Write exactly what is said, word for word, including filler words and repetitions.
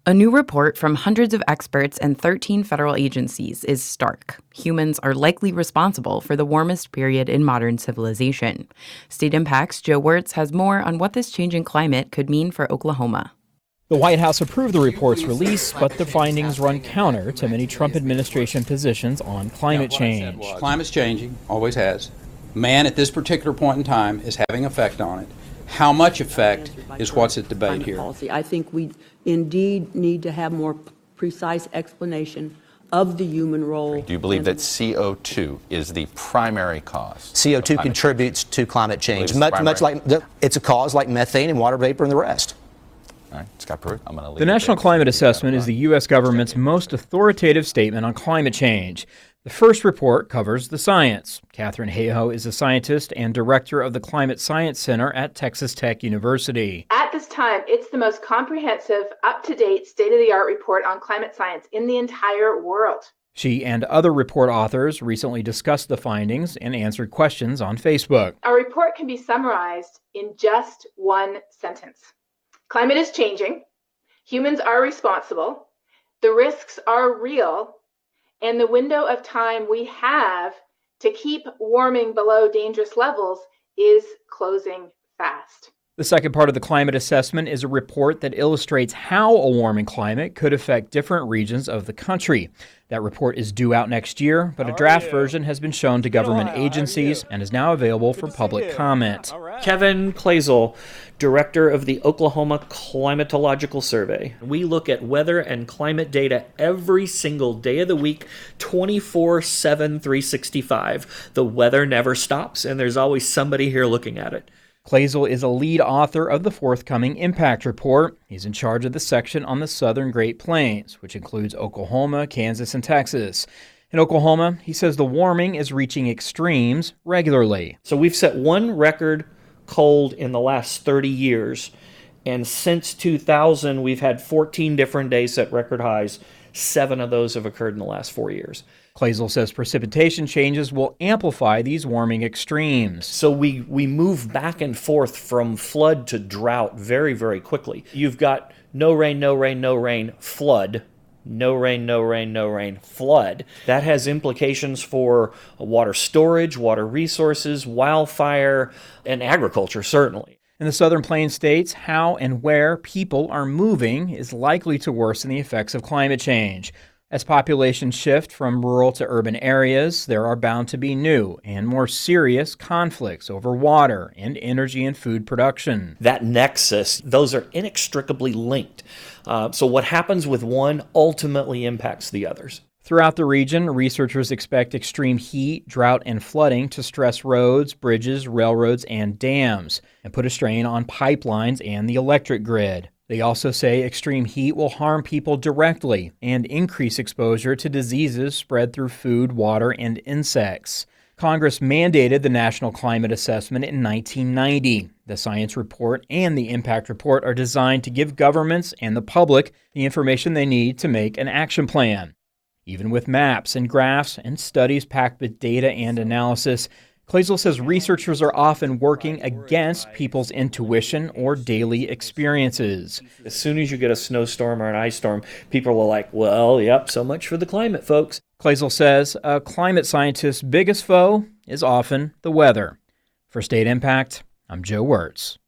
A new report from hundreds of experts and thirteen federal agencies is stark. Humans are likely responsible for the warmest period in modern civilization. State Impact's Joe Wertz has more on what this changing climate could mean for Oklahoma. The White House approved the report's release, but the findings run counter to many Trump administration positions on climate change. Climate's changing, always has. Man at this particular point in time is having effect on it. How much effect is what's at debate here. I think we indeed need to have more precise explanation of the human role. Do you believe that C O two is the primary cause? C O two contributes to climate change, much, much like it's a cause like methane and water vapor and the rest. All right, Scott Pruitt, I'm going to leave The National Climate Assessment is the U S government's most authoritative statement on climate change. The first report covers the science. Katherine Hayhoe is a scientist and director of the Climate Science Center at Texas Tech University. At this time, it's the most comprehensive, up-to-date, state-of-the-art report on climate science in the entire world. She and other report authors recently discussed the findings and answered questions on Facebook. Our report can be summarized in just one sentence. Climate is changing. Humans are responsible. The risks are real. And the window of time we have to keep warming below dangerous levels is closing fast. The second part of the climate assessment is a report that illustrates how a warming climate could affect different regions of the country. That report is due out next year, but a draft version has been shown to government agencies and is now available for public comment. Kevin Clazel, director of the Oklahoma Climatological Survey. We look at weather and climate data every single day of the week, twenty-four seven, three sixty-five. The weather never stops, and there's always somebody here looking at it. Clazel is a lead author of the forthcoming Impact Report. He's in charge of the section on the southern Great Plains, which includes Oklahoma, Kansas, and Texas. In Oklahoma, he says the warming is reaching extremes regularly. So we've set one record cold in the last thirty years, and since two thousand, we've had fourteen different days set record highs. Seven of those have occurred in the last four years. Clazel says precipitation changes will amplify these warming extremes. So we, we move back and forth from flood to drought very, very quickly. You've got no rain, no rain, no rain, flood. No rain, no rain, no rain, flood. That has implications for water storage, water resources, wildfire, and agriculture, certainly. In the southern plains states, how and where people are moving is likely to worsen the effects of climate change. As populations shift from rural to urban areas, there are bound to be new and more serious conflicts over water and energy and food production. That nexus, those are inextricably linked. Uh, so what happens with one ultimately impacts the others. Throughout the region, researchers expect extreme heat, drought, and flooding to stress roads, bridges, railroads, and dams, and put a strain on pipelines and the electric grid. They also say extreme heat will harm people directly and increase exposure to diseases spread through food, water, and insects. Congress mandated the National Climate Assessment in nineteen ninety. The Science Report and the Impact Report are designed to give governments and the public the information they need to make an action plan. Even with maps and graphs and studies packed with data and analysis, Clazel says researchers are often working against people's intuition or daily experiences. As soon as you get a snowstorm or an ice storm, people are like, well, yep, so much for the climate, folks. Clazel says a climate scientist's biggest foe is often the weather. For State Impact, I'm Joe Wertz.